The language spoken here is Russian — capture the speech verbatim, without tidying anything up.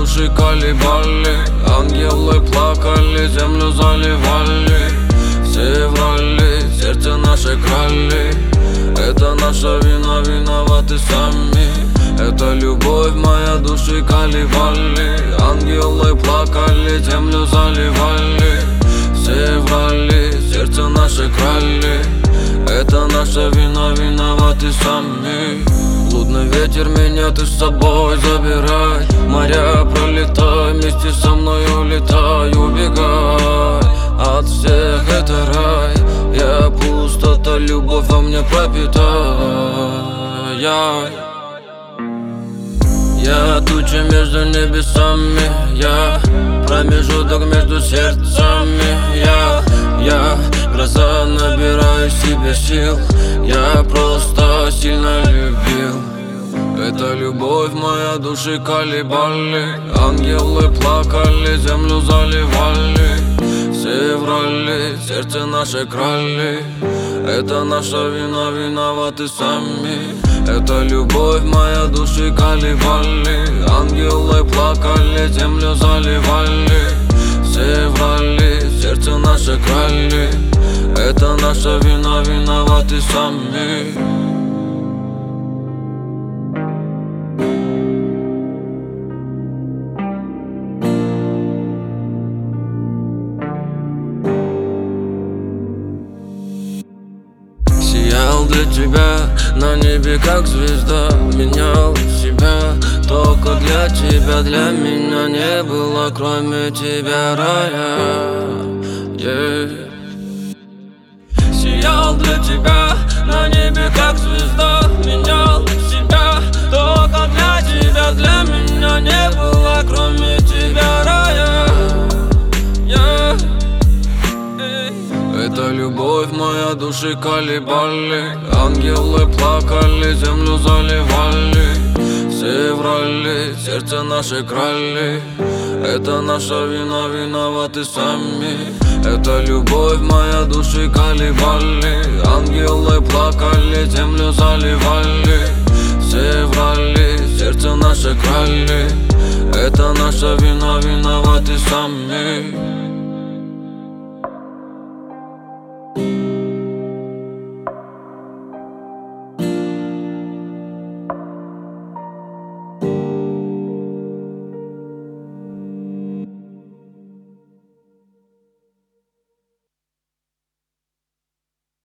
души колебали. Ангелы плакали, землю заливали. Все врали, сердце наше крали. Это наша вина, виноваты сами. Это любовь моя, души колебали. Ангелы плакали, землю заливали. Все врали, сердце наше крали. Это наша вина, виноваты сами. Блудный ветер, меня ты с собой забирай. Моря пролетай, вместе со мной улетай. Убегай от всех, это рай. Я пустота, любовь во мне пропитай. Я туча между небесами, я промежуток между сердцами. Я, я гроза, набираю себе сил. Я просто сильно любил. Это любовь моя, души колебали. Ангелы плакали, землю заливали. Все врали, сердце наше крали. Это наша вина, виноваты сами. Это любовь моя, души колебали. Ангелы плакали, землю заливали. Все врали, сердце наше крали. Это наша вина, виноваты сами. Сиял для тебя на небе как звезда. Менял себя только для тебя. Для меня не было кроме тебя рая, yeah. Сиял для тебя на небе как звезда. Менял себя только для тебя. Для меня не было кроме тебя рая, yeah. Это любовь моя, души колебали. Ангелы плакали, землю заливали. Все врали, сердце наше крали. Это наша вина, виноваты сами. Это любовь моя, души колебали. Ангелы плакали, землю заливали. Все врали, сердце наше крали. Это наша вина, виноваты сами.